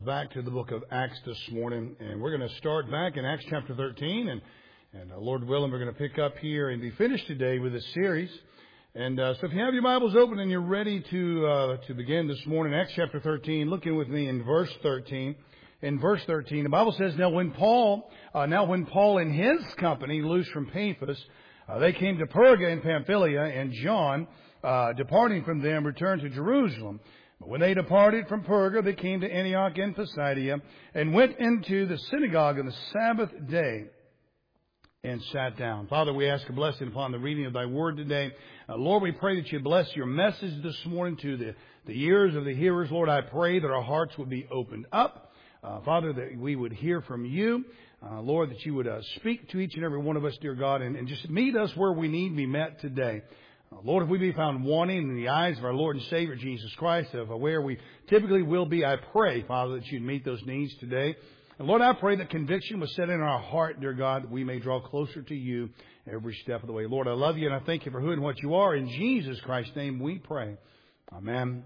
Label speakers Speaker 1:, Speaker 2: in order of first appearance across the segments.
Speaker 1: Back to the book of Acts this morning, and we're going to start back in Acts chapter 13, and Lord willing, we're going to pick up here and be finished today with this series. And so if you have your Bibles open and you're ready to begin this morning, Acts chapter 13, looking with me in verse 13. In verse 13, the Bible says, Now when Paul and his company, loosed from Paphos, they came to Perga in Pamphylia, and John, departing from them, returned to Jerusalem. But when they departed from Perga, they came to Antioch in Pisidia, and went into the synagogue on the Sabbath day, and sat down. Father, we ask a blessing upon the reading of Thy Word today. Lord, we pray that You bless Your message this morning to the ears of the hearers. Lord, I pray that our hearts would be opened up. Father, that we would hear from You. Lord, that You would speak to each and every one of us, dear God, and just meet us where we need to be met today. Lord, if we be found wanting in the eyes of our Lord and Savior, Jesus Christ, of where we typically will be, I pray, Father, that You'd meet those needs today. And Lord, I pray that conviction was set in our heart, dear God, that we may draw closer to You every step of the way. Lord, I love You and I thank You for who and what You are. In Jesus Christ's name we pray. Amen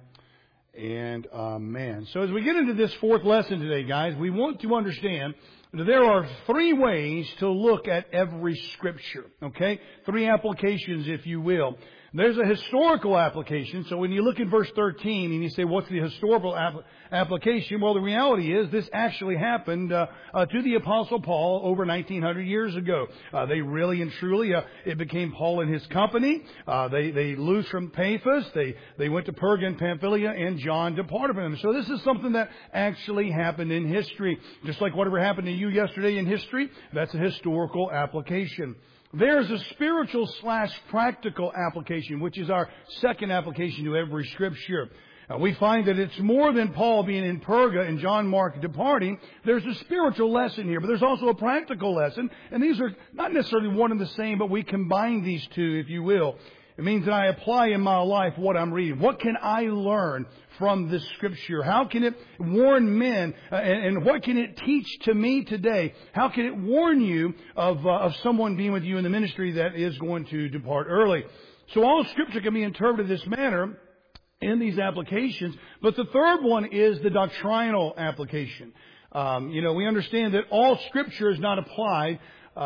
Speaker 1: and amen. So as we get into this fourth lesson today, guys, we want to understand that there are three ways to look at every Scripture, okay? Three applications, if you will. There's a historical application. So when you look at verse 13 and you say, what's the historical application? Well, the reality is this actually happened to the Apostle Paul over 1900 years ago. They really and truly, it became Paul and his company. They loosed from Paphos. They went to Perga and Pamphylia, and John departed from them. So this is something that actually happened in history. Just like whatever happened to you yesterday in history, that's a historical application. There's a spiritual/practical application, which is our second application to every Scripture. We find that it's more than Paul being in Perga and John Mark departing. There's a spiritual lesson here, but there's also a practical lesson. And these are not necessarily one and the same, but we combine these two, if you will. It means that I apply in my life what I'm reading. What can I learn from this Scripture? How can it warn men? And what can it teach to me today? How can it warn you of someone being with you in the ministry that is going to depart early? So all Scripture can be interpreted this manner in these applications. But the third one is the doctrinal application. We understand that all Scripture is not applied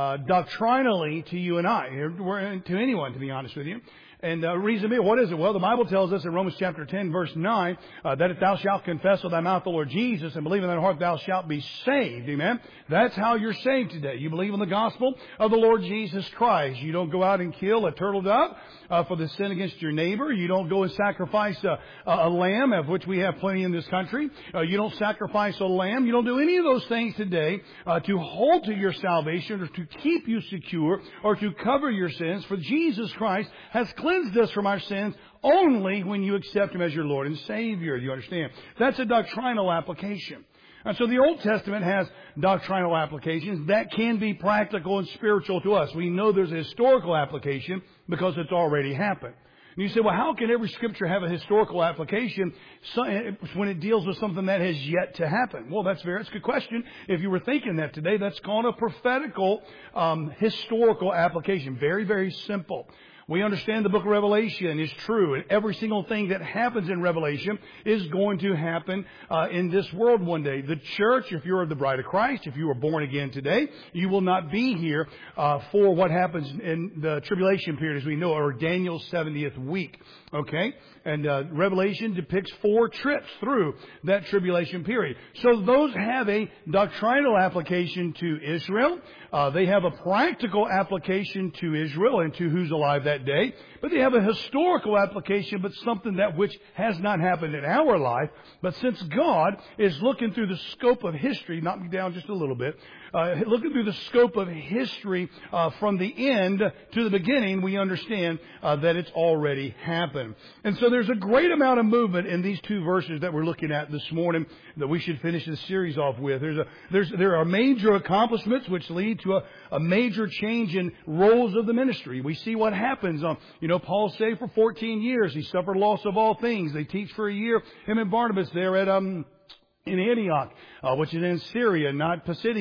Speaker 1: doctrinally to you and I, to anyone, to be honest with you. And reason being, what is it? Well, the Bible tells us in Romans chapter 10, verse 9, that if thou shalt confess with thy mouth the Lord Jesus and believe in thy heart thou shalt be saved. Amen? That's how you're saved today. You believe in the gospel of the Lord Jesus Christ. You don't go out and kill a turtle dove for the sin against your neighbor. You don't go and sacrifice a lamb, of which we have plenty in this country. You don't sacrifice a lamb. You don't do any of those things today to hold to your salvation or to keep you secure or to cover your sins. For Jesus Christ has cleansed us from our sins only when you accept Him as your Lord and Savior. You understand? That's a doctrinal application. And so the Old Testament has doctrinal applications that can be practical and spiritual to us. We know there's a historical application because it's already happened. And you say, well, how can every Scripture have a historical application when it deals with something that has yet to happen? Well, that's a good question. If you were thinking that today, that's called a prophetical historical application. Very, very simple. We understand the book of Revelation is true, and every single thing that happens in Revelation is going to happen in this world one day. The church, if you're the bride of Christ, if you are born again today, you will not be here for what happens in the tribulation period, as we know, or Daniel's 70th week. Okay? And Revelation depicts 4 trips through that tribulation period. So those have a doctrinal application to Israel. They have a practical application to Israel and to who's alive that day. But they have a historical application, but something that which has not happened in our life. But since God is looking through the scope of history, knock me down just a little bit, looking through the scope of history from the end to the beginning, we understand that it's already happened. And so there's a great amount of movement in these 2 verses that we're looking at this morning that we should finish this series off with. There are major accomplishments which lead to a major change in roles of the ministry. We see what happens. Paul saved for 14 years. He suffered loss of all things. They teach for a year. Him and Barnabas there at in Antioch, which is in Syria, not Pisidia.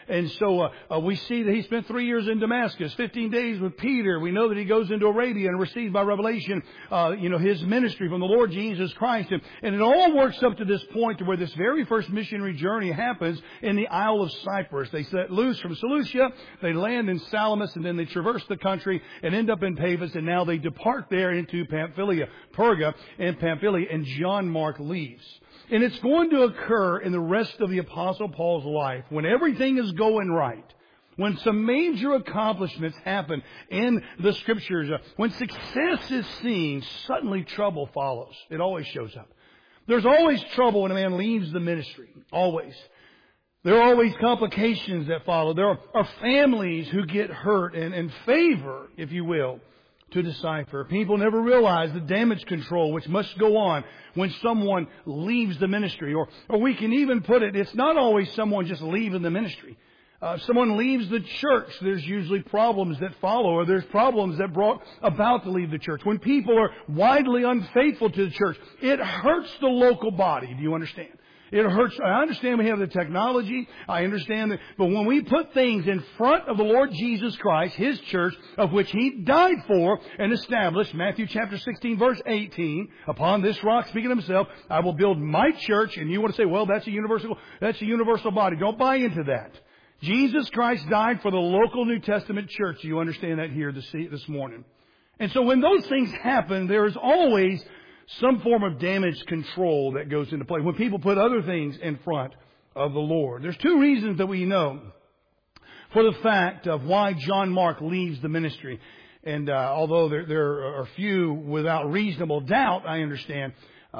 Speaker 1: And so we see that he spent 3 years in Damascus, 15 days with Peter. We know that he goes into Arabia and receives by revelation, his ministry from the Lord Jesus Christ. And it all works up to this point to where this very first missionary journey happens in the Isle of Cyprus. They set loose from Seleucia, they land in Salamis, and then they traverse the country and end up in Paphos, and now they depart there into Pamphylia, Perga and Pamphylia, and John Mark leaves. And it's going to occur in the rest of the Apostle Paul's life when everything is going right. When some major accomplishments happen in the Scriptures, when success is seen, suddenly trouble follows. It always shows up. There's always trouble when a man leaves the ministry. Always. There are always complications that follow. There are families who get hurt and favor, if you will, to decipher. People never realize the damage control which must go on when someone leaves the ministry. Or we can even put it, it's not always someone just leaving the ministry. If someone leaves the church, there's usually problems that follow, or there's problems that brought about to leave the church. When people are widely unfaithful to the church, it hurts the local body. Do you understand? It hurts. I understand we have the technology. I understand that. But when we put things in front of the Lord Jesus Christ, His church, of which He died for and established, Matthew chapter 16, verse 18, upon this rock, speaking of Himself, I will build my church. And you want to say, well, that's a universal body. Don't buy into that. Jesus Christ died for the local New Testament church. You understand that here this morning. And so when those things happen, there is always some form of damage control that goes into play when people put other things in front of the Lord. There's two reasons that we know for the fact of why John Mark leaves the ministry. And although there are few without reasonable doubt, I understand,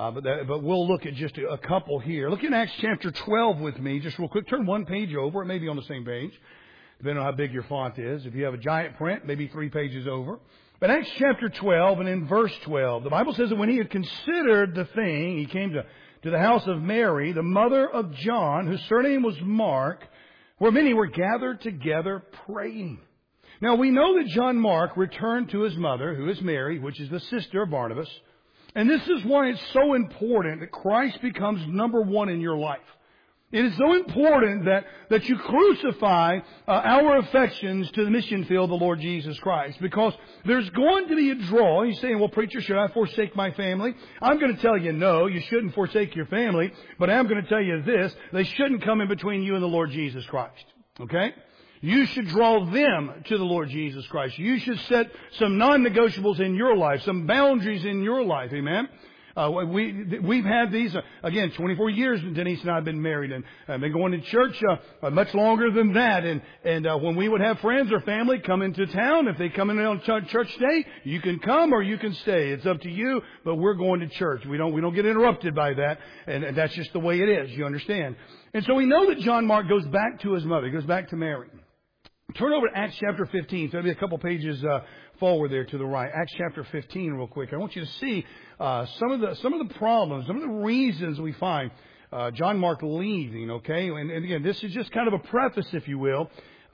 Speaker 1: but we'll look at just a couple here. Look at Acts chapter 12 with me, just real quick. Turn one page over. It may be on the same page, depending on how big your font is. If you have a giant print, maybe 3 pages over. But Acts chapter 12 and in verse 12, the Bible says that when he had considered the thing, he came to the house of Mary, the mother of John, whose surname was Mark, where many were gathered together praying. Now we know that John Mark returned to his mother, who is Mary, which is the sister of Barnabas. And this is why it's so important that Christ becomes number one in your life. It is so important that you crucify our affections to the mission field of the Lord Jesus Christ. Because there's going to be a draw. You're saying, well, preacher, should I forsake my family? I'm going to tell you, no, you shouldn't forsake your family. But I'm going to tell you this, they shouldn't come in between you and the Lord Jesus Christ. Okay? You should draw them to the Lord Jesus Christ. You should set some non-negotiables in your life, some boundaries in your life. Amen? We've had these, again, 24 years Denise and I have been married, and I've been going to church much longer than that. And when we would have friends or family come into town, if they come in on church day, you can come or you can stay. It's up to you, but we're going to church. We don't get interrupted by that, and that's just the way it is, you understand. And so we know that John Mark goes back to his mother. He goes back to Mary. Turn over to Acts chapter 15. So there'll be a couple pages forward there to the right. Acts chapter 15 real quick. I want you to see some of the problems, some of the reasons we find John Mark leaving, okay? And again, this is just kind of a preface, if you will.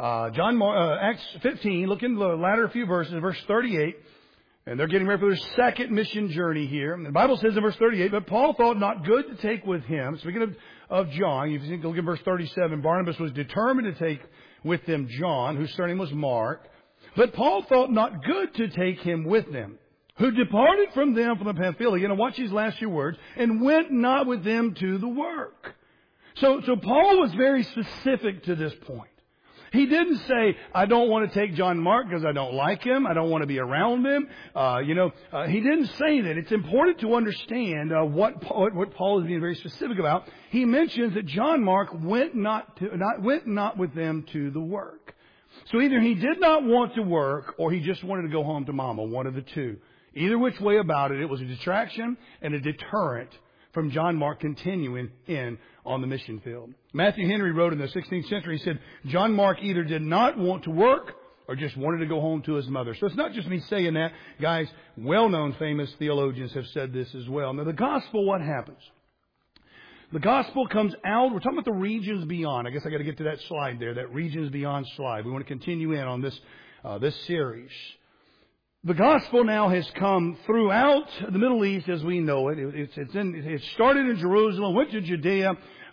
Speaker 1: Acts 15, look in the latter few verses, verse 38. And they're getting ready for their second mission journey here. And the Bible says in verse 38, but Paul thought not good to take with him. Speaking of John, you can look at verse 37. Barnabas was determined to take with them John, whose surname was Mark. But Paul thought not good to take him with them, who departed from them from the Pamphylia. And watch these last few words. And went not with them to the work. So Paul was very specific to this point. He didn't say, I don't want to take John Mark because I don't like him. I don't want to be around him. He didn't say that. It's important to understand what Paul is being very specific about. He mentions that John Mark went not with them to the work. So either he did not want to work or he just wanted to go home to mama, one of the two. Either which way about it, it was a distraction and a deterrent from John Mark continuing in on the mission field. Matthew Henry wrote in the 16th century, he said, John Mark either did not want to work or just wanted to go home to his mother. So it's not just me saying that. Guys, well-known famous theologians have said this as well. Now the gospel, what happens? The gospel comes out. We're talking about the regions beyond. I guess I got to get to that slide there, that regions beyond slide. We want to continue in on this series. The gospel now has come throughout the Middle East as we know it. It started in Jerusalem, went to Judea,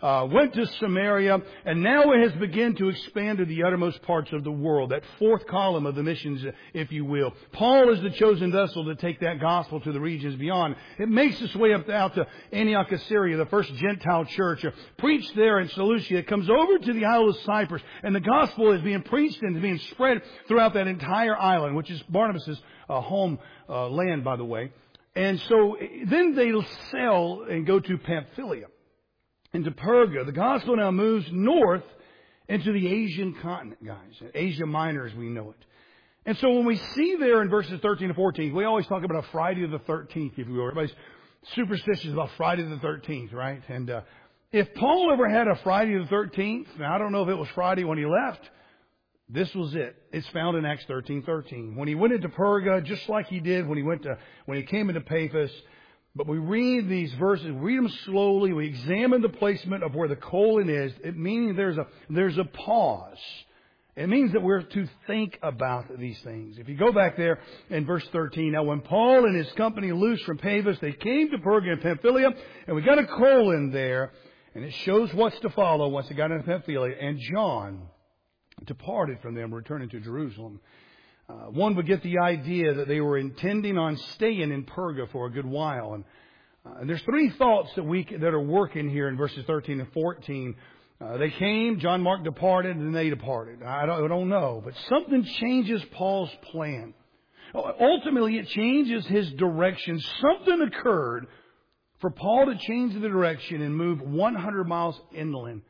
Speaker 1: went to Samaria, and now it has begun to expand to the uttermost parts of the world. That fourth column of the missions, if you will. Paul is the chosen vessel to take that gospel to the regions beyond. It makes its way out to Antioch of Syria, the first Gentile church. Preached there in Seleucia. It comes over to the Isle of Cyprus, and the gospel is being preached and is being spread throughout that entire island, which is Barnabas' home land, by the way. And so then they sail and go to Pamphylia, into Perga. The gospel now moves north into the Asian continent, guys. Asia Minor as we know it. And so when we see there in verses 13 to 14, we always talk about a Friday the 13th, if you will. Everybody's superstitious about Friday the 13th, right? And if Paul ever had a Friday the 13th, now I don't know if it was Friday when he left, this was it. It's found in Acts 13:13. When he went into Perga, just like he did when he came into Paphos. But we read these verses, read them slowly. We examine the placement of where the colon is. It means there's a pause. It means that we're to think about these things. If you go back there in verse 13, now when Paul and his company loosed from Paphos, they came to Perga and Pamphylia, and we got a colon there, and it shows what's to follow once they got into Pamphylia. And John departed from them, returning to Jerusalem. One would get the idea that they were intending on staying in Perga for a good while. And there's three thoughts that are working here in verses 13 and 14. They came, John Mark departed, and they departed. I don't know. But something changes Paul's plan. Ultimately, it changes his direction. Something occurred for Paul to change the direction and move 100 miles inland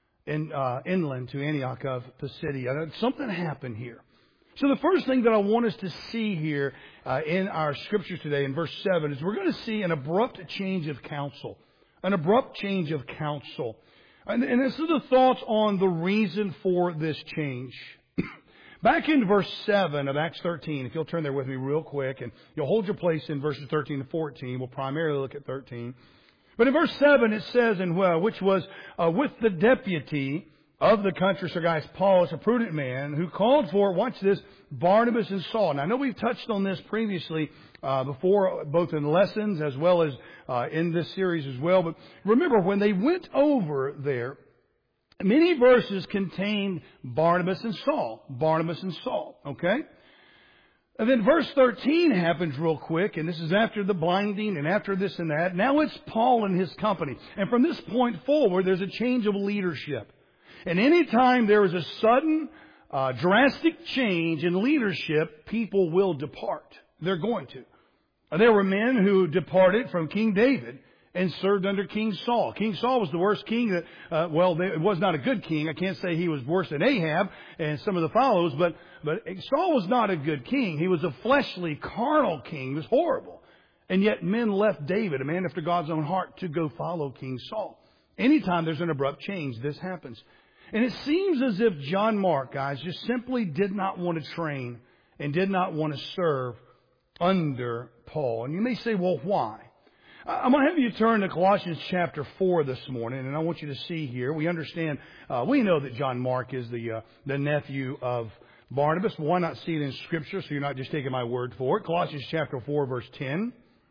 Speaker 1: to Antioch of Pisidia. Something happened here. So the first thing that I want us to see here in our scriptures today in verse 7 is we're going to see an abrupt change of counsel. An abrupt change of counsel. And this is the thoughts on the reason for this change. Back in verse 7 of Acts 13, if you'll turn there with me real quick, and you'll hold your place in verses 13 and 14. We'll primarily look at 13. But in verse 7 it says, which was with the deputy of the country, so guys, Paul is a prudent man who called for, watch this, Barnabas and Saul. Now I know we've touched on this previously before, both in lessons as well as in this series as well. But remember, when they went over there, many verses contained Barnabas and Saul. Barnabas and Saul, okay? And then verse 13 happens real quick, and this is after the blinding and after this and that. Now it's Paul and his company. And from this point forward, there's a change of leadership. And any time there is a sudden, drastic change in leadership, people will depart. They're going to. There were men who departed from King David and served under King Saul. King Saul was the worst king it was not a good king. I can't say he was worse than Ahab and some of the follows, but Saul was not a good king. He was a fleshly, carnal king. He was horrible. And yet men left David, a man after God's own heart, to go follow King Saul. Anytime there's an abrupt change, this happens. And it seems as if John Mark, guys, just simply did not want to train and did not want to serve under Paul. And you may say, well, why? I'm going to have you turn to Colossians chapter 4 this morning, and I want you to see here. We understand, we know that John Mark is the nephew of Barnabas. Why not see it in Scripture so you're not just taking my word for it? Colossians chapter 4, verse 10.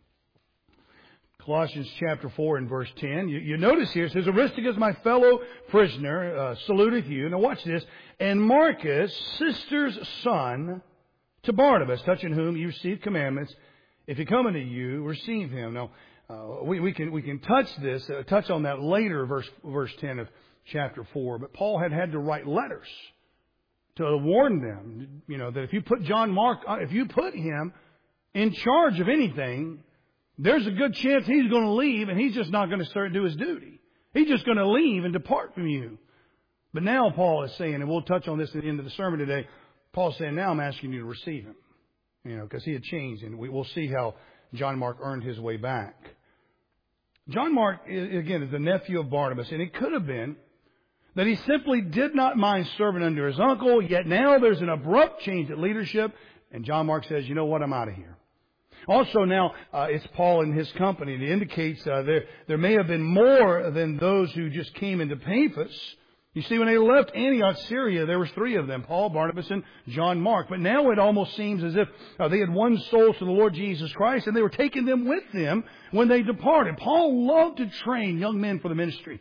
Speaker 1: Colossians chapter 4 and verse 10. You notice here, it says, Aristarchus, my fellow prisoner, saluteth you. Now watch this. And Marcus, sister's son, to Barnabas, touching whom you received commandments. If he come unto you, receive him. Now, we can touch on that later, verse 10 of chapter 4. But Paul had to write letters to warn them, that if you put John Mark, if you put him in charge of anything, there's a good chance he's going to leave, and he's just not going to start do his duty. He's just going to leave and depart from you. But now Paul is saying, and we'll touch on this at the end of the sermon today, Paul's saying, now I'm asking you to receive him. Because he had changed, and we'll see how John Mark earned his way back. John Mark, again, is the nephew of Barnabas, and it could have been that he simply did not mind serving under his uncle, yet now there's an abrupt change at leadership, and John Mark says, you know what, I'm out of here. Also now, it's Paul and his company. It indicates there may have been more than those who just came into Paphos. You see, when they left Antioch, Syria, there was three of them, Paul, Barnabas, and John Mark. But now it almost seems as if they had won souls to the Lord Jesus Christ, and they were taking them with them when they departed. Paul loved to train young men for the ministry.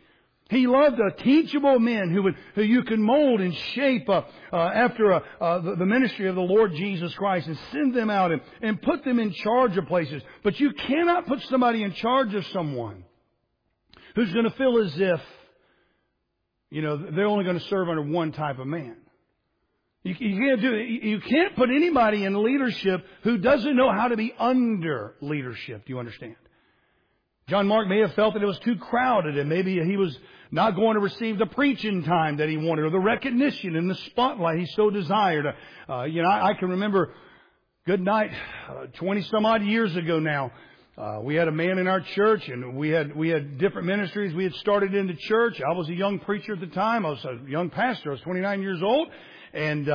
Speaker 1: He loved teachable men who you can mold and shape after the ministry of the Lord Jesus Christ and send them out and put them in charge of places. But you cannot put somebody in charge of someone who's going to feel as if, they're only going to serve under one type of man. You can't do it. You can't put anybody in leadership who doesn't know how to be under leadership. Do you understand? John Mark may have felt that it was too crowded, and maybe he was not going to receive the preaching time that he wanted or the recognition and the spotlight he so desired. I can remember, good night, 20 some odd years ago now. We had a man in our church, and we had different ministries. We had started into church. I was a young preacher at the time. I was a young pastor. I was 29 years old, and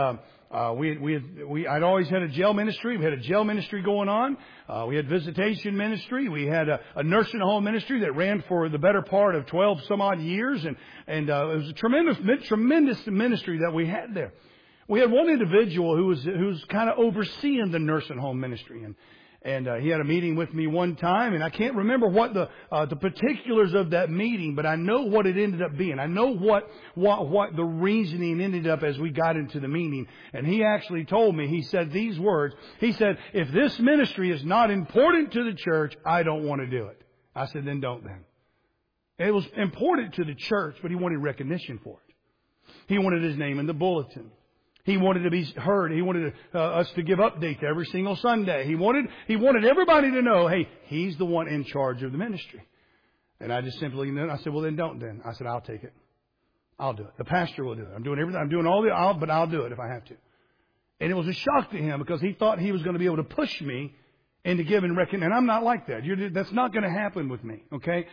Speaker 1: I'd always had a jail ministry. We had a jail ministry going on. We had visitation ministry. We had a nursing home ministry that ran for the better part of 12 some odd years, and it was a tremendous ministry that we had there. We had one individual who was kind of overseeing the nursing home ministry, and he had a meeting with me one time, and I can't remember what the particulars of that meeting, but I know what it ended up being. I know what the reasoning ended up as we got into the meeting. And he actually told me, he said these words. He said, "If this ministry is not important to the church, I don't want to do it." I said, "Then don't then." It was important to the church, but he wanted recognition for it. He wanted his name in the bulletin. He wanted to be heard. He wanted us to give updates every single Sunday. He wanted everybody to know, hey, he's the one in charge of the ministry. And I just simply, I said, "Well, then don't then." I said, "I'll take it. I'll do it. The pastor will do it. I'm doing everything. I'm doing but I'll do it if I have to." And it was a shock to him because he thought he was going to be able to push me into giving recognition. And I'm not like that. That's not going to happen with me. Okay.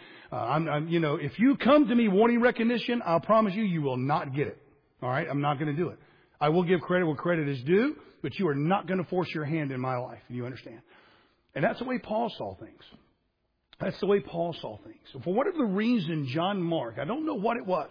Speaker 1: If you come to me wanting recognition, I'll promise you will not get it. All right. I'm not going to do it. I will give credit where credit is due, but you are not going to force your hand in my life. You understand? And that's the way Paul saw things. That's the way Paul saw things. So for whatever the reason, John Mark, I don't know what it was.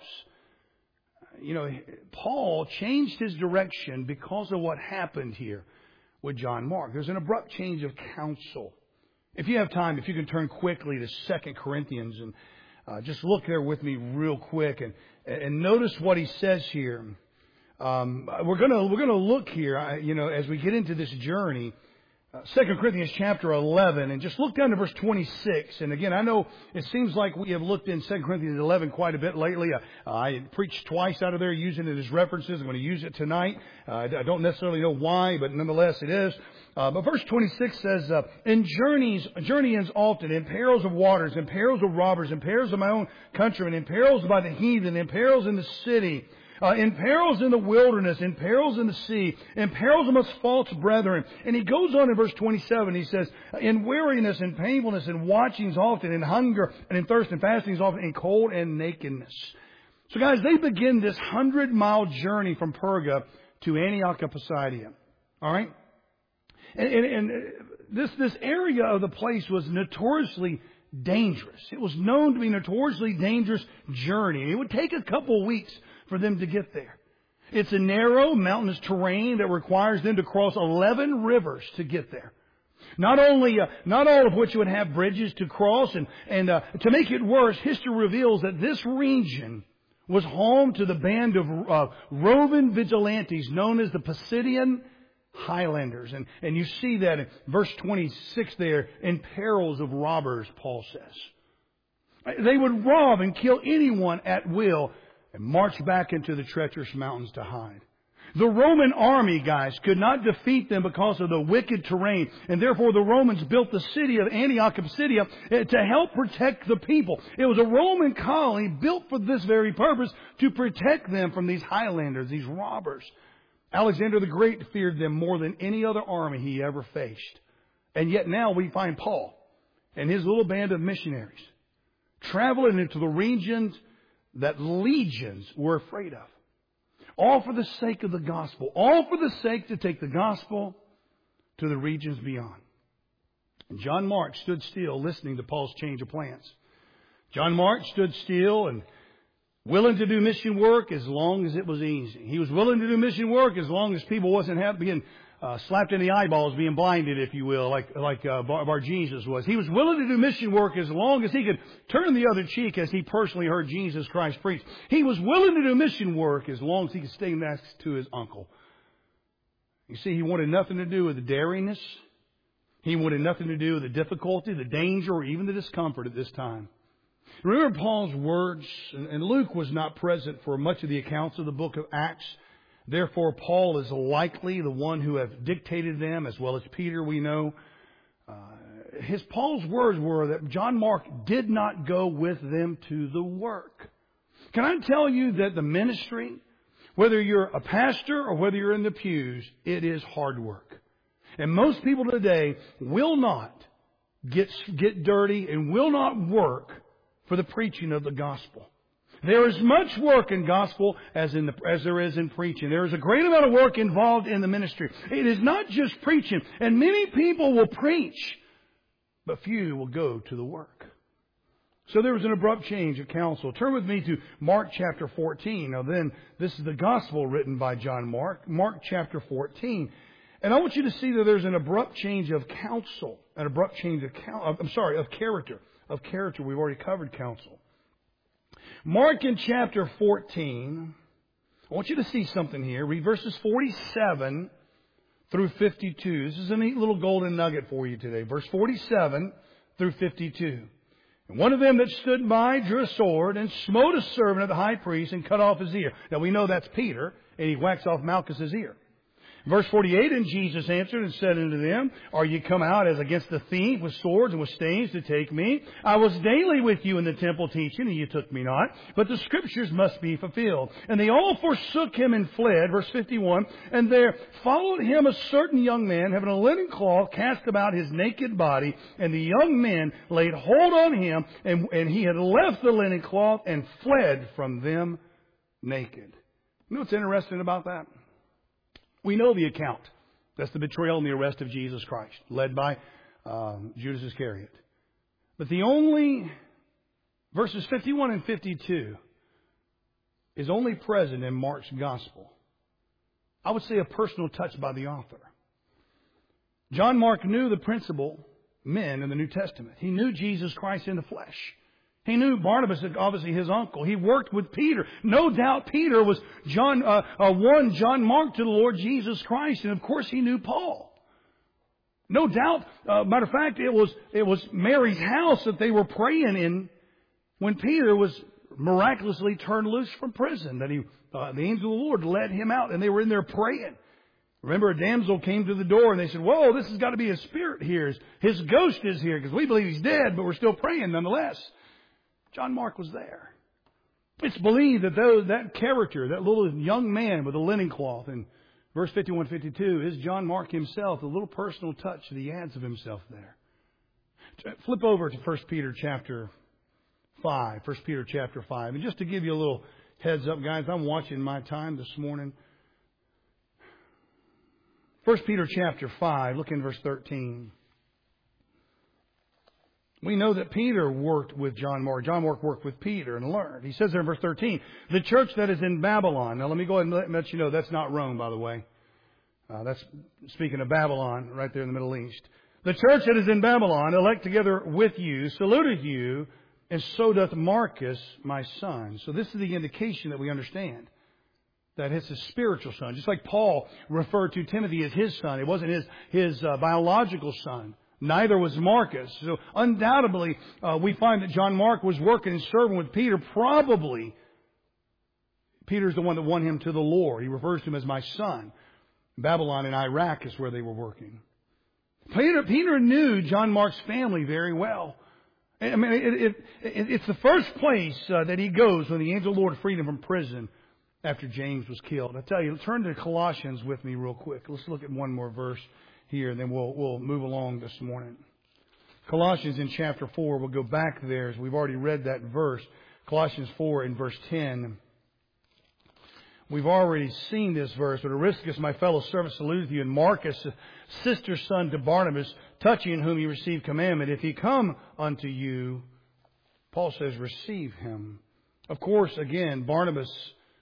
Speaker 1: Paul changed his direction because of what happened here with John Mark. There's an abrupt change of counsel. If you have time, if you can turn quickly to 2 Corinthians and just look there with me real quick and notice what he says here. We're gonna look here, as we get into this journey, 2 Corinthians chapter 11, and just look down to verse 26. And again, I know it seems like we have looked in 2 Corinthians 11 quite a bit lately. I preached twice out of there using it as references. I'm going to use it tonight. I don't necessarily know why, but nonetheless it is. But verse 26 says, "In journeyings often, in perils of waters, in perils of robbers, in perils of my own countrymen, in perils by the heathen, in perils in the city, in perils in the wilderness, in perils in the sea, in perils amongst false brethren." And he goes on in verse 27, he says, "In weariness and painfulness and watchings often, in hunger and in thirst and fastings often, in cold and nakedness." So guys, they begin this 100-mile journey from Perga to Antioch of Pisidia. All right? And this area of the place was notoriously dangerous. It was known to be a notoriously dangerous journey. It would take a couple of weeks for them to get there. It's a narrow, mountainous terrain that requires them to cross 11 rivers to get there. Not all of which would have bridges to cross, and to make it worse, history reveals that this region was home to the band of roving vigilantes known as the Pisidian Highlanders. And you see that in verse 26 there, in perils of robbers, Paul says. They would rob and kill anyone at will and march back into the treacherous mountains to hide. The Roman army, guys, could not defeat them because of the wicked terrain. And therefore the Romans built the city of Antioch of Pisidia to help protect the people. It was a Roman colony built for this very purpose, to protect them from these Highlanders, these robbers. Alexander the Great feared them more than any other army he ever faced. And yet now we find Paul and his little band of missionaries traveling into the regions that legions were afraid of. All for the sake of the gospel. All for the sake to take the gospel to the regions beyond. And John Mark stood still listening to Paul's change of plans. John Mark stood still and willing to do mission work as long as it was easy. He was willing to do mission work as long as people wasn't being slapped in the eyeballs, being blinded, if you will, like Bar Jesus was. He was willing to do mission work as long as he could turn the other cheek, as he personally heard Jesus Christ preach. He was willing to do mission work as long as he could stay next to his uncle. You see, he wanted nothing to do with the daringness. He wanted nothing to do with the difficulty, the danger, or even the discomfort at this time. Remember Paul's words, and Luke was not present for much of the accounts of the book of Acts. Therefore, Paul is likely the one who have dictated them, as well as Peter, we know. Paul's words were that John Mark did not go with them to the work. Can I tell you that the ministry, whether you're a pastor or whether you're in the pews, it is hard work. And most people today will not get dirty and will not work for the preaching of the gospel. There is much work in gospel as there is in preaching. There is a great amount of work involved in the ministry. It is not just preaching. And many people will preach, but few will go to the work. So there was an abrupt change of counsel. Turn with me to Mark chapter 14. Now then, this is the gospel written by John Mark. Mark chapter 14. And I want you to see that there's an abrupt change of counsel. An abrupt change of character. Of character. We've already covered counsel. Mark in chapter 14, I want you to see something here. Read verses 47 through 52. This is a neat little golden nugget for you today. Verse 47 through 52. And one of them that stood by drew a sword and smote a servant of the high priest and cut off his ear. Now we know that's Peter, and he whacks off Malchus' ear. Verse 48, and Jesus answered and said unto them, Are ye come out as against the thief with swords and with staves to take me? I was daily with you in the temple teaching, and ye took me not. But the Scriptures must be fulfilled. And they all forsook him and fled. Verse 51, and there followed him a certain young man, having a linen cloth cast about his naked body. And the young men laid hold on him, and he had left the linen cloth and fled from them naked. You know what's interesting about that? We know the account. That's the betrayal and the arrest of Jesus Christ, led by Judas Iscariot. But the only, verses 51 and 52, is only present in Mark's gospel. I would say a personal touch by the author. John Mark knew the principal men in the New Testament. He knew Jesus Christ in the flesh. He knew Barnabas, obviously his uncle. He worked with Peter. No doubt Peter was John Mark to the Lord Jesus Christ. And of course he knew Paul. No doubt, matter of fact, it was Mary's house that they were praying in when Peter was miraculously turned loose from prison. That the angel of the Lord led him out, and they were in there praying. Remember, a damsel came to the door, and they said, "Whoa, this has got to be a spirit here. His ghost is here, because we believe he's dead, but we're still praying nonetheless." John Mark was there. It's believed that that character, that little young man with a linen cloth in verse 51, 52, is John Mark himself, a little personal touch that he adds of himself there. Flip over to 1 Peter chapter 5. 1 Peter chapter 5. And just to give you a little heads up, guys, I'm watching my time this morning. 1 Peter chapter 5, look in verse 13. We know that Peter worked with John Mark. John Mark worked with Peter and learned. He says there in verse 13, the church that is in Babylon. Now let me go ahead and let you know that's not Rome, by the way. That's speaking of Babylon right there in the Middle East. The church that is in Babylon, elect together with you, saluteth you, and so doth Marcus, my son. So this is the indication that we understand that it's a spiritual son. Just like Paul referred to Timothy as his son. It wasn't his biological son. Neither was Marcus. So undoubtedly, we find that John Mark was working and serving with Peter. Probably, Peter's the one that won him to the Lord. He refers to him as my son. Babylon and Iraq is where they were working. Peter knew John Mark's family very well. I mean, it's the first place that he goes when the angel of the Lord freed him from prison after James was killed. I tell you, turn to Colossians with me real quick. Let's look at one more verse here, and then we'll move along this morning. Colossians in chapter 4, we'll go back there as we've already read that verse. Colossians 4 in verse 10. We've already seen this verse. But Aristarchus, my fellow servant, saluteth you, and Marcus, sister's son to Barnabas, touching whom you received commandment. If he come unto you, Paul says, receive him. Of course, again, Barnabas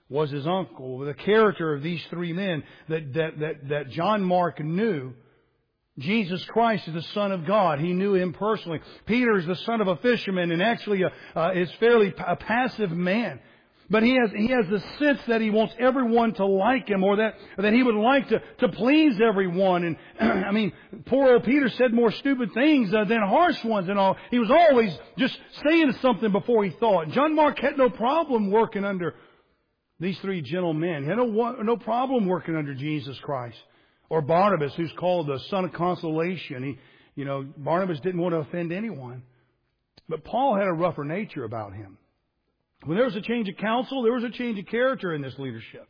Speaker 1: was his uncle. The character of these three men that John Mark knew. Jesus Christ is the Son of God. He knew Him personally. Peter is the son of a fisherman and actually is fairly a passive man. But he has the sense that he wants everyone to like him, or that he would like to please everyone. And I mean, poor old Peter said more stupid things than harsh ones and all. He was always just saying something before he thought. John Mark had no problem working under these three gentlemen. He had no problem working under Jesus Christ. Or Barnabas, who's called the son of consolation. Barnabas didn't want to offend anyone. But Paul had a rougher nature about him. When there was a change of counsel, there was a change of character in this leadership.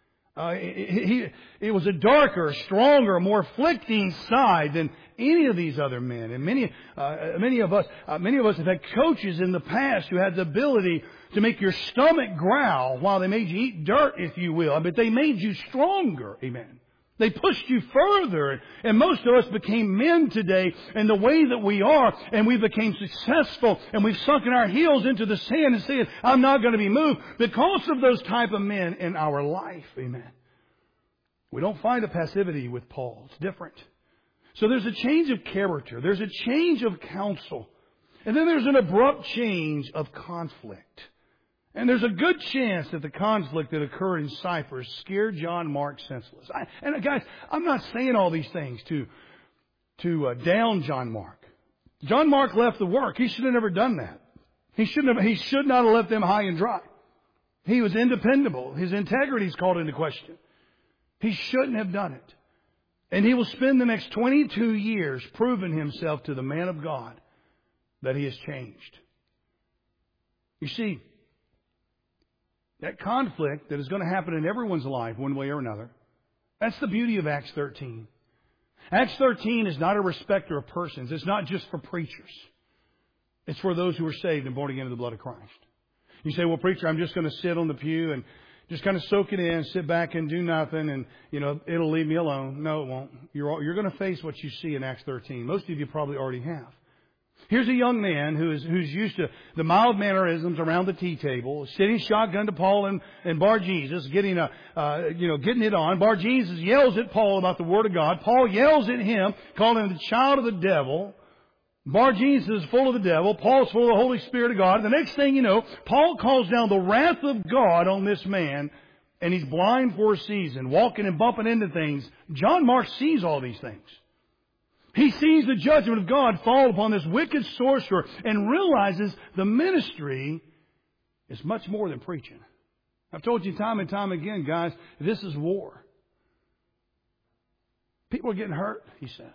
Speaker 1: It was a darker, stronger, more afflicting side than any of these other men. And many of us have had coaches in the past who had the ability to make your stomach growl while they made you eat dirt, if you will. But they made you stronger. Amen. They pushed you further. And most of us became men today in the way that we are. And we became successful. And we've sunken our heels into the sand and said, I'm not going to be moved because of those type of men in our life. Amen. We don't find a passivity with Paul. It's different. So there's a change of character. There's a change of counsel. And then there's an abrupt change of conflict. And there's a good chance that the conflict that occurred in Cyprus scared John Mark senseless. Guys, I'm not saying all these things to down John Mark. John Mark left the work. He should have never done that. He should not have left them high and dry. He was independable. His integrity is called into question. He shouldn't have done it. And he will spend the next 22 years proving himself to the man of God that he has changed. You see, that conflict that is going to happen in everyone's life one way or another, that's the beauty of Acts 13. Acts 13 is not a respecter of persons. It's not just for preachers. It's for those who are saved and born again in the blood of Christ. You say, well, preacher, I'm just going to sit on the pew and just kind of soak it in, sit back and do nothing, and, it'll leave me alone. No, it won't. You're going to face what you see in Acts 13. Most of you probably already have. Here's a young man who's used to the mild mannerisms around the tea table, sitting shotgun to Paul and Bar Jesus, getting it on. Bar Jesus yells at Paul about the Word of God. Paul yells at him, calling him the child of the devil. Bar Jesus is full of the devil. Paul's full of the Holy Spirit of God. The next thing you know, Paul calls down the wrath of God on this man, and he's blind for a season, walking and bumping into things. John Mark sees all these things. He sees the judgment of God fall upon this wicked sorcerer and realizes the ministry is much more than preaching. I've told you time and time again, guys, this is war. People are getting hurt, he says.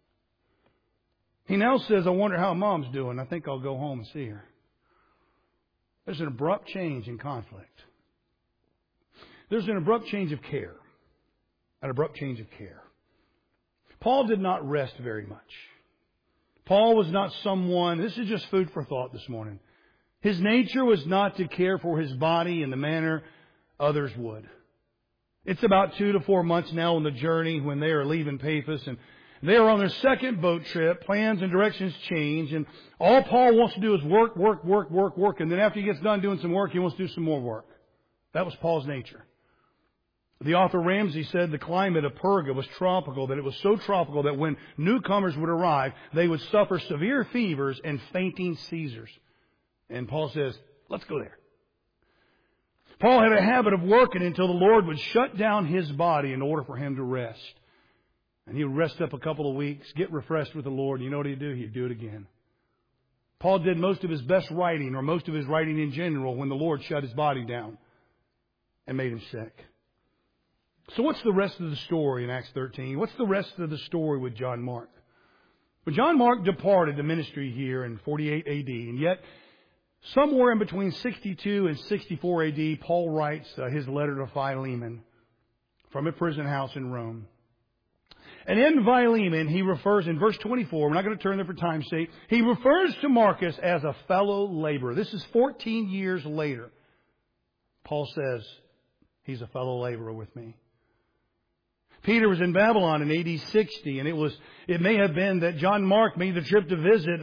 Speaker 1: He now says, I wonder how Mom's doing. I think I'll go home and see her. There's an abrupt change in conflict. There's an abrupt change of care. An abrupt change of care. Paul did not rest very much. Paul was not someone, this is just food for thought this morning. His nature was not to care for his body in the manner others would. It's about 2 to 4 months now on the journey when they are leaving Paphos, and they are on their second boat trip. Plans and directions change, and all Paul wants to do is work. And then after he gets done doing some work, he wants to do some more work. That was Paul's nature. The author Ramsey said the climate of Perga was tropical, that it was so tropical that when newcomers would arrive, they would suffer severe fevers and fainting seizures. And Paul says, let's go there. Paul had a habit of working until the Lord would shut down his body in order for him to rest. And he would rest up a couple of weeks, get refreshed with the Lord. You know what he'd do? He'd do it again. Paul did most of his best writing, or most of his writing in general, when the Lord shut his body down and made him sick. So what's the rest of the story in Acts 13? What's the rest of the story with John Mark? Well, John Mark departed the ministry here in 48 AD, and yet somewhere in between 62 and 64 AD, Paul writes his letter to Philemon from a prison house in Rome. And in Philemon, he refers, in verse 24, we're not going to turn there for time's sake, he refers to Marcus as a fellow laborer. This is 14 years later. Paul says, he's a fellow laborer with me. Peter was in Babylon in AD 60, and it may have been that John Mark made the trip to visit,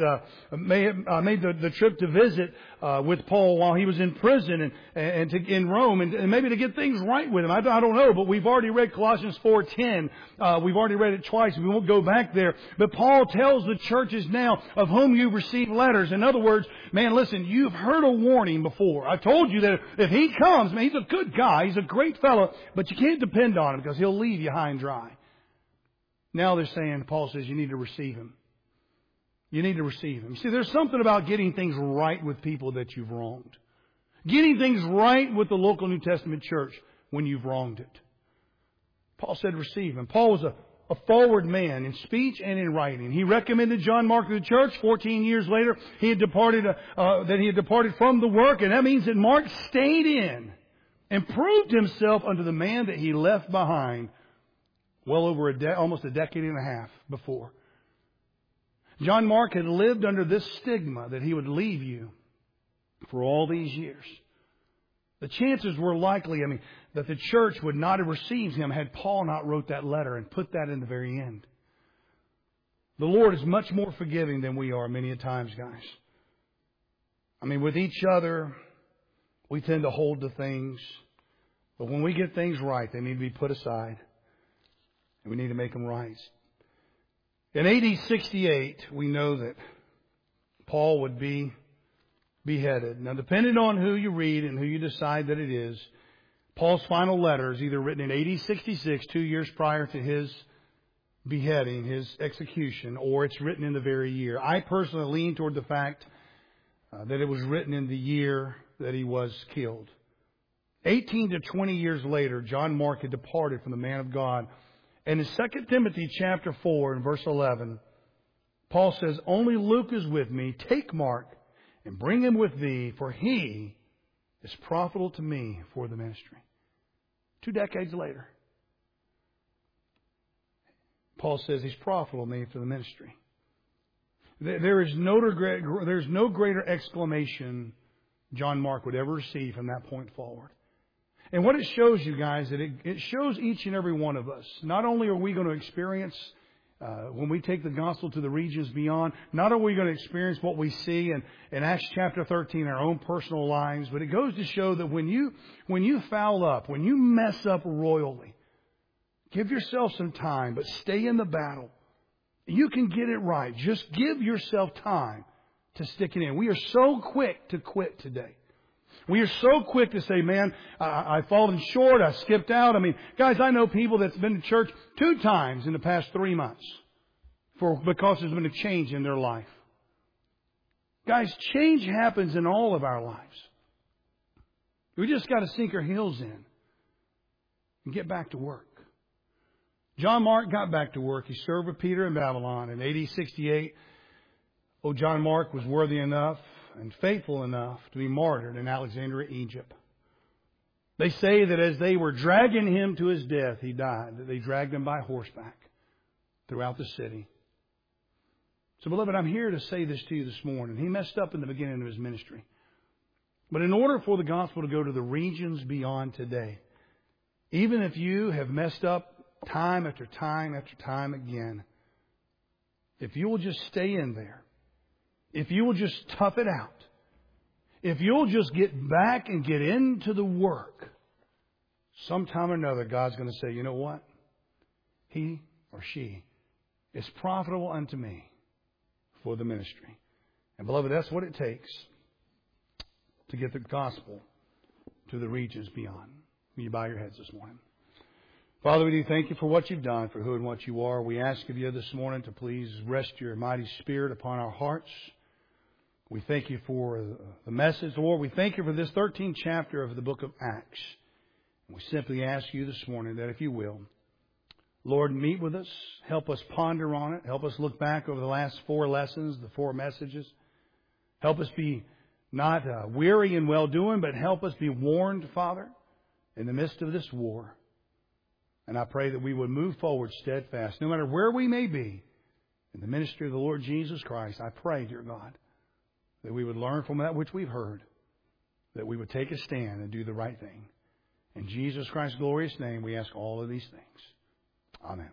Speaker 1: the trip to visit with Paul while he was in prison in Rome, and maybe to get things right with him. I don't know, but we've already read Colossians 4:10. We've already read it twice. We won't go back there. But Paul tells the churches now of whom you receive letters. In other words, man, listen, you've heard a warning before. I told you that if he comes, man, he's a good guy. He's a great fellow, but you can't depend on him because he'll leave you high and dry. Now they're saying, Paul says, you need to receive him. You need to receive him. See, there's something about getting things right with people that you've wronged. Getting things right with the local New Testament church when you've wronged it. Paul said receive him. Paul was a forward man in speech and in writing. He recommended John Mark to the church. 14 years later, he had departed from the work, and that means that Mark stayed in and proved himself unto the man that he left behind well over almost a decade and a half before. John Mark had lived under this stigma that he would leave you for all these years. The chances were likely, that the church would not have received him had Paul not wrote that letter and put that in the very end. The Lord is much more forgiving than we are many a times, guys. With each other, we tend to hold to things. But when we get things right, they need to be put aside. And we need to make them right. In AD 68, we know that Paul would be beheaded. Now, depending on who you read and who you decide that it is, Paul's final letter is either written in AD 66, 2 years prior to his beheading, his execution, or it's written in the very year. I personally lean toward the fact that it was written in the year that he was killed. 18 to 20 years later, John Mark had departed from the man of God. And in 2 Timothy chapter 4 and verse 11, Paul says, only Luke is with me. Take Mark and bring him with thee, for he is profitable to me for the ministry. 2 decades later, Paul says he's profitable to me for the ministry. There's no greater exclamation John Mark would ever receive from that point forward. And what it shows you guys, that it shows each and every one of us, not only are we going to experience, when we take the gospel to the regions beyond, not only are we going to experience what we see in Acts chapter 13 in our own personal lives, but it goes to show that when you foul up, when you mess up royally, give yourself some time, but stay in the battle. You can get it right. Just give yourself time to stick it in. We are so quick to quit today. We are so quick to say, man, I've fallen short. I skipped out. Guys, I know people that's been to church 2 times in the past 3 months because there's been a change in their life. Guys, change happens in all of our lives. We just got to sink our heels in and get back to work. John Mark got back to work. He served with Peter in Babylon in AD 68. John Mark was worthy enough and faithful enough to be martyred in Alexandria, Egypt. They say that as they were dragging him to his death, he died. That they dragged him by horseback throughout the city. So, beloved, I'm here to say this to you this morning. He messed up in the beginning of his ministry. But in order for the gospel to go to the regions beyond today, even if you have messed up time after time after time again, if you will just stay in there, if you will just tough it out, if you'll just get back and get into the work, sometime or another, God's going to say, you know what? He or she is profitable unto me for the ministry. And beloved, that's what it takes to get the gospel to the regions beyond. Will you bow your heads this morning? Father, we do thank you for what you've done, for who and what you are. We ask of you this morning to please rest your mighty Spirit upon our hearts. We thank you for the message, Lord. We thank you for this 13th chapter of the book of Acts. We simply ask you this morning that if you will, Lord, meet with us. Help us ponder on it. Help us look back over the last 4 lessons, the 4 messages. Help us be not weary in well-doing, but help us be warned, Father, in the midst of this war. And I pray that we would move forward steadfast, no matter where we may be in the ministry of the Lord Jesus Christ. I pray, dear God, that we would learn from that which we've heard, that we would take a stand and do the right thing. In Jesus Christ's glorious name, we ask all of these things. Amen.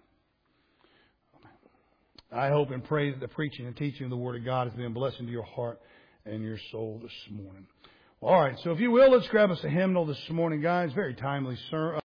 Speaker 1: I hope and pray that the preaching and teaching of the Word of God has been a blessing to your heart and your soul this morning. All right, so if you will, let's grab us a hymnal this morning, guys. Very timely, sir.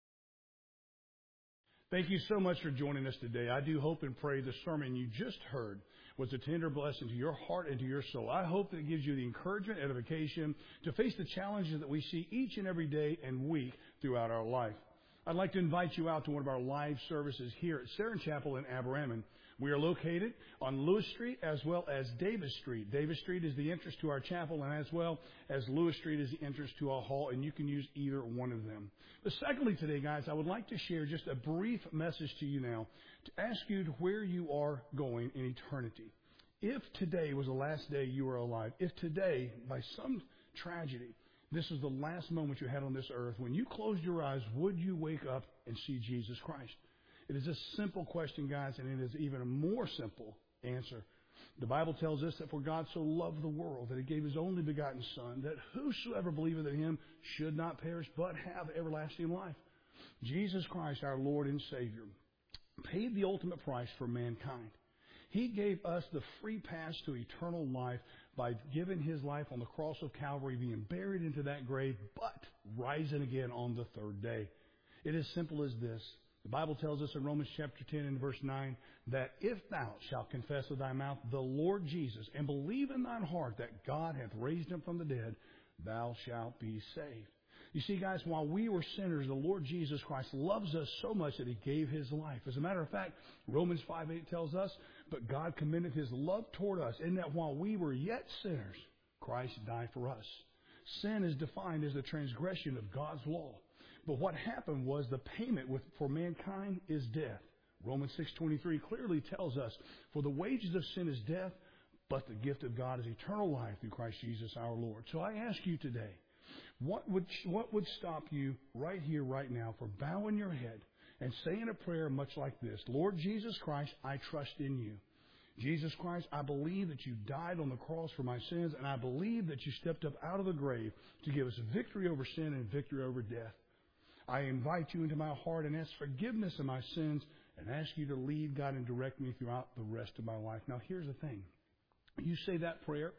Speaker 1: Thank you so much for joining us today. I do hope and pray the sermon you just heard was a tender blessing to your heart and to your soul. I hope that it gives you the encouragement, edification to face the challenges that we see each and every day and week throughout our life. I'd like to invite you out to one of our live services here at Saron Chapel in Aberrammon. We are located on Lewis Street as well as Davis Street. Davis Street is the entrance to our chapel, and as well as Lewis Street is the entrance to our hall, and you can use either one of them. But secondly today, guys, I would like to share just a brief message to you now to ask you to where you are going in eternity. If today was the last day you were alive, if today, by some tragedy, this is the last moment you had on this earth, when you closed your eyes, would you wake up and see Jesus Christ? It is a simple question, guys, and it is even a more simple answer. The Bible tells us that for God so loved the world that He gave His only begotten Son, that whosoever believeth in Him should not perish but have everlasting life. Jesus Christ, our Lord and Savior, paid the ultimate price for mankind. He gave us the free pass to eternal life by giving His life on the cross of Calvary, being buried into that grave, but rising again on the third day. It is simple as this. The Bible tells us in Romans chapter 10 and verse 9 that if thou shalt confess with thy mouth the Lord Jesus and believe in thine heart that God hath raised Him from the dead, thou shalt be saved. You see, guys, while we were sinners, the Lord Jesus Christ loves us so much that He gave His life. As a matter of fact, Romans 5:8 tells us, but God commended His love toward us in that while we were yet sinners, Christ died for us. Sin is defined as the transgression of God's law. But what happened was the payment for mankind is death. Romans 6:23 clearly tells us, for the wages of sin is death, but the gift of God is eternal life through Christ Jesus our Lord. So I ask you today, what would stop you right here, right now, from bowing your head and saying a prayer much like this? Lord Jesus Christ, I trust in You. Jesus Christ, I believe that You died on the cross for my sins, and I believe that You stepped up out of the grave to give us victory over sin and victory over death. I invite You into my heart and ask forgiveness of my sins and ask You to lead, God, and direct me throughout the rest of my life. Now, here's the thing. You say that prayer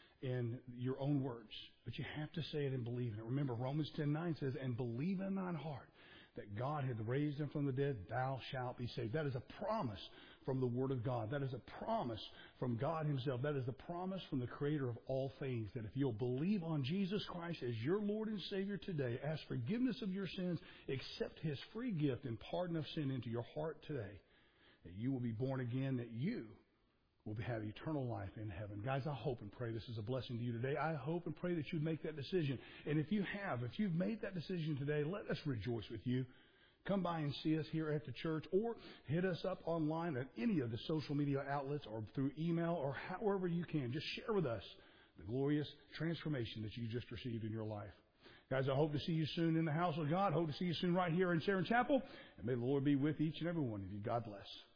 Speaker 1: in your own words, but you have to say it and believe in it. Remember, Romans 10:9 says, and believe in thine heart that God hath raised Him from the dead, thou shalt be saved. That is a promise from the Word of God. That is a promise from God Himself. That is the promise from the Creator of all things, that if you'll believe on Jesus Christ as your Lord and Savior today, ask forgiveness of your sins, accept His free gift and pardon of sin into your heart today, that you will be born again, that you will have eternal life in heaven. Guys, I hope and pray this is a blessing to you today. I hope and pray that you'd make that decision. And if you've made that decision today, let us rejoice with you. Come by and see us here at the church, or hit us up online at any of the social media outlets or through email or however you can. Just share with us the glorious transformation that you just received in your life. Guys, I hope to see you soon in the house of God. Hope to see you soon right here in Saron Chapel. And may the Lord be with each and every one of you. God bless.